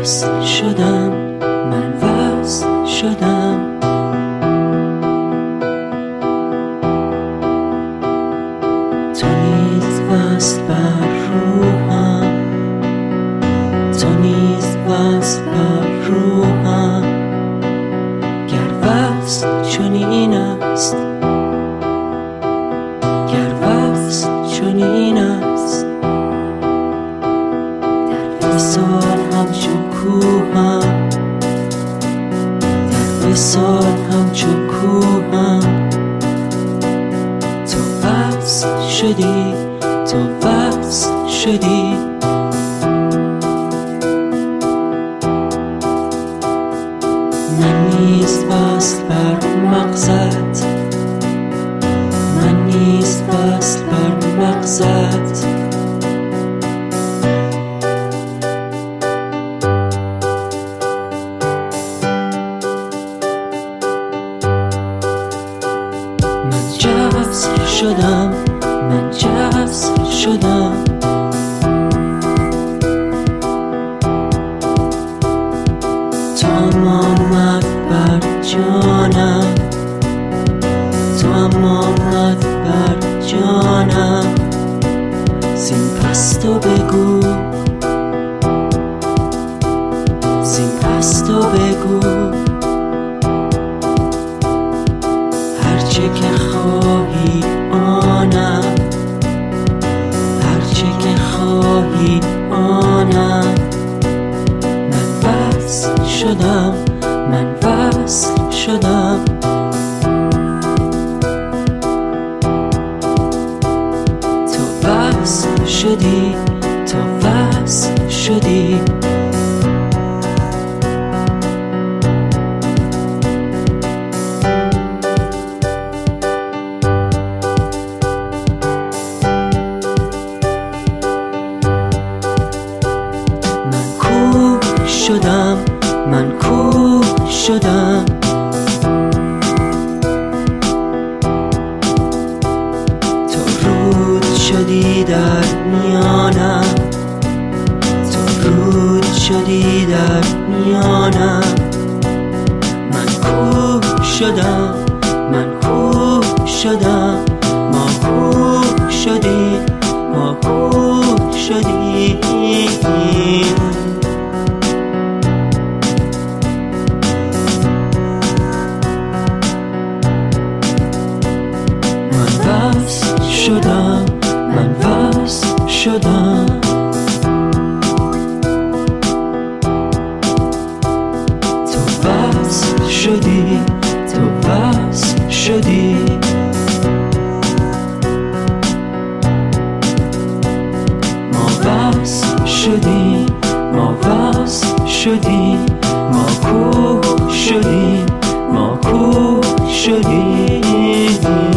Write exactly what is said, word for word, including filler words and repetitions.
وصل شدم، من وصل شدم. تو نیز وصل بر روحم، تو نیز وصل بر روحم. گر وصل چنین است، گر وصل چنین است، در وصال همچون کوهم، در وصال همچون کوهم. تو وصل شدی، تو وصل شدی. من نیز وصل بر مغزت، من نیز وصل بر مغزت. من جذب شدم، من جذب شدم. تو هم آمد بر جانم، تو هم آمد بر جانم. زین پس تو بگو، زین پس تو بگو. هرچه که خواهی آنم، هرچه که خواهی آنم. من وصل شدم، من وصل شدم. تو وصل شدی، تو وصل شدی. شدم، من کوه شدم. تو رود شدی در میانم، تو رود شدی در میانم. من کوه شدم، من کوه شدم. ما کوه شدیم، ما کوه شدیم. وصل شدم، من وصل شدم. تو وصل شدی، تو وصل شدی. ما وصل شدیم، ما وصل شدیم. ما کوه شدیم، ما کوه شدیم.